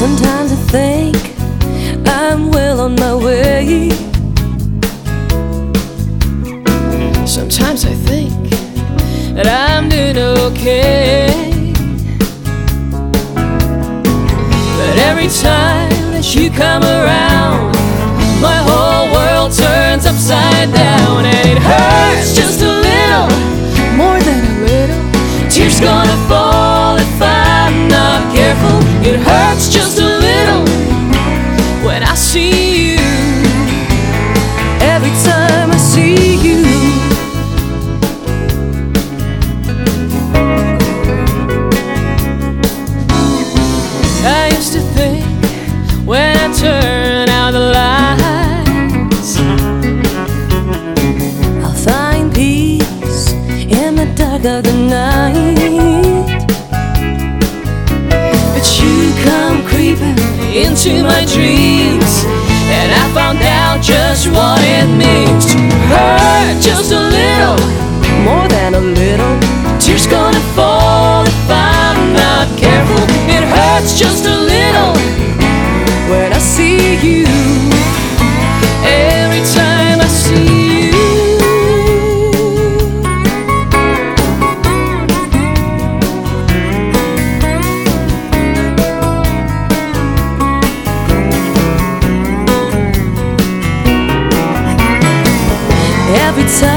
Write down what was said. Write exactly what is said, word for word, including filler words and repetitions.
Sometimes I think I'm well on my way. Sometimes I think that I'm doing okay. But every time that you come around, my whole world turns upside down. And it hurts just a little, more than a little. Tears gonna fall if I'm not careful. It hurts just a little when I see you. Every time I see you, I used to think when I turn out the lights, I'll find peace in the dark of the night. But you come creeping into my dreams, and I found out just what it means to hurt just a little, more than a little. Tears gonna fall if I'm not careful. It hurts just a little when I see you. Every time I see you, every time